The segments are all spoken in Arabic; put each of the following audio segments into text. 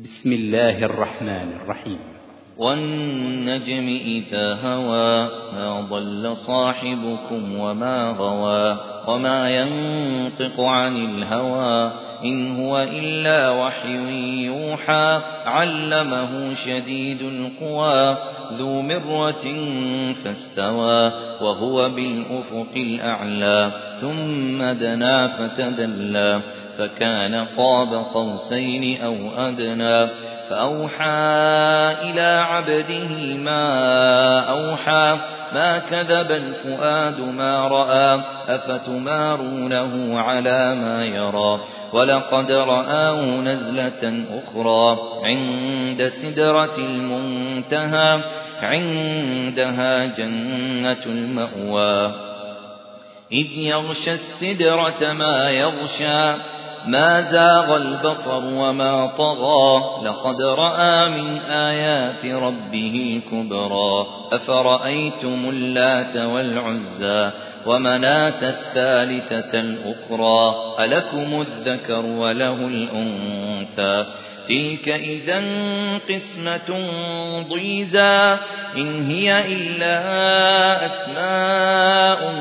بسم الله الرحمن الرحيم. والنجم إذا هوى ما ضل صاحبكم وما غوى وما ينطق عن الهوى إن هو إلا وحي يوحى علمه شديد القوى ذو مرة فاستوى وهو بالأفق الأعلى ثم دنا فتدلى فكان قاب قوسين أو أدنى فأوحى إلى عبده ما أوحى ما كذب الفؤاد ما رأى أفتمارونه على ما يرى ولقد رآه نزلة أخرى عند سدرة المنتهى عندها جنة المأوى إذ يغشى السدرة ما يغشى ما زاغ البصر وما طغى لقد رأى من آيات ربه الكبرى أفرأيتم اللات والعزى ومناة الثالثة الأخرى ألكم الذكر وله الأنثى تلك إذا قسمة ضيزى إن هي إلا أسماء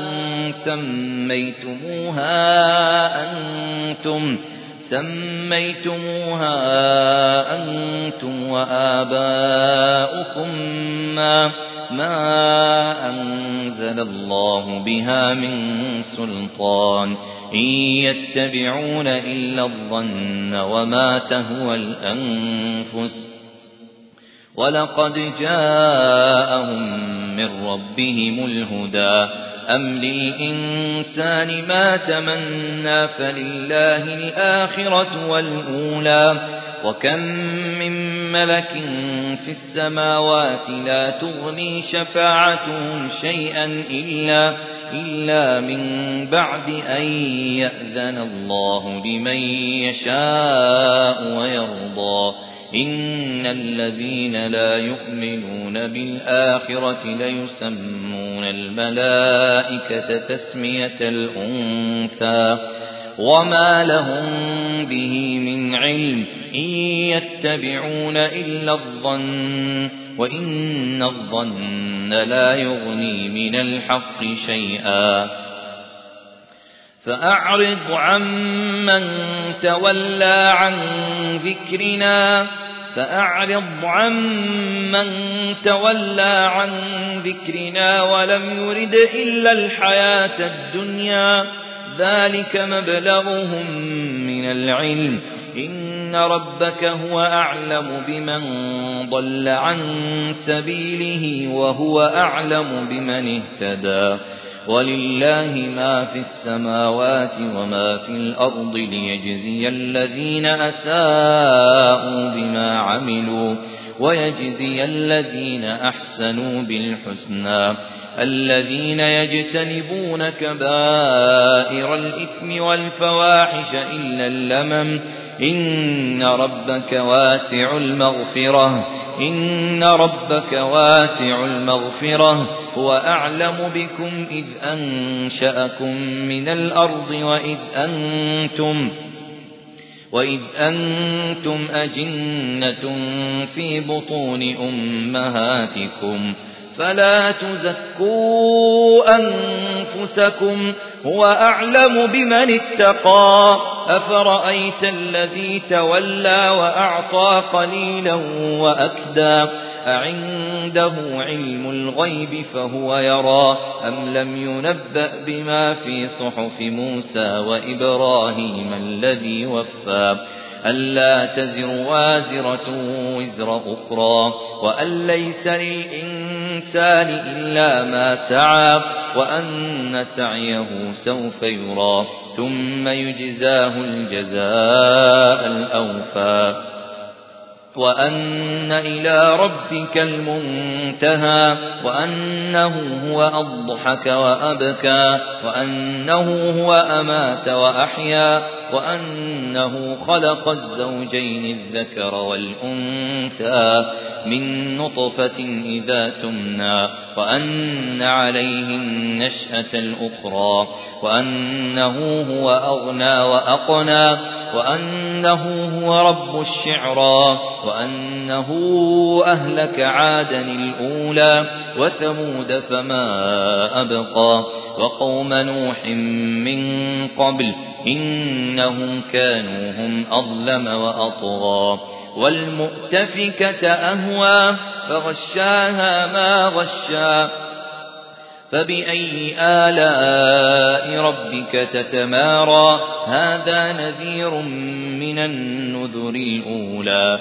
سميتموها أنتم وآباؤكم ما أنزل الله بها من سلطان إن يتبعون إلا الظن وما تهوى الأنفس ولقد جاءهم من ربهم الهدى أم للإنسان ما تمنى فلله الآخرة والأولى وكم من ملك في السماوات لا تغني شفاعتهم شيئا إلا من بعد أن يأذن الله لمن يشاء ويرضى إن الذين لا يؤمنون بالآخرة ليسمون الملائكة تسمية الأنثى وما لهم به من علم إن يتبعون إلا الظن وإن الظن لا يغني من الحق شيئا فأعرض عمن تولى عن ذكرنا ولم يرد إلا الحياة الدنيا ذلك مبلغهم من العلم إن ربك هو أعلم بمن ضل عن سبيله وهو أعلم بمن اهتدى ولله ما في السماوات وما في الأرض ليجزي الذين أساءوا بما عملوا ويجزي الذين أحسنوا بالحسنى الذين يجتنبون كبائر الإثم والفواحش إلا اللمم إن ربك واسع المغفرة هو أعلم بكم إذ أنشأكم من الأرض وإذ أنتم أجنة في بطون أمهاتكم فلا تزكوا أنفسكم هو أعلم بمن اتقى أفرأيت الذي تولى وأعطى قليلا وأكدى أعنده علم الغيب فهو يرى أم لم ينبأ بما في صحف موسى وإبراهيم الذي وفى ألا تزر وازرة وزر أخرى وأن ليس للإنسان إلا ما سعى وأن سعيه سوف يرى ثم يجزاه الجزاء الأوفى وأن إلى ربك المنتهى وأنه هو أضحك وأبكى وأنه هو أمات وأحيا وأنه خلق الزوجين الذكر والأنثى من نطفة إذا تمنى وأن عليه النشأة الأخرى وأنه هو أغنى وأقنى وأنه هو رب الشعرى وأنه أهلك عادا الأولى وثمود فما أبقى وقوم نوح من قبل إنهم كانوا هم أظلم وأطغى والمؤتفكة أهوى فغشاها ما غشا فبأي آلاء ربك تتمارى هذا نذير من النذر الأولى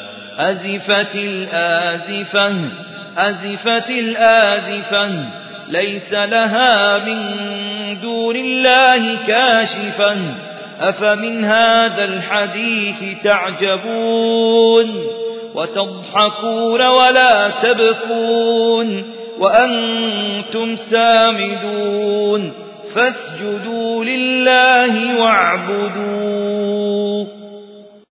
أزفت الآزفة ليس لها من دون الله كاشفا أفمن هذا الحديث تعجبون وتضحكون ولا تبكون وأنتم سامدون فاسجدوا لله واعبدوا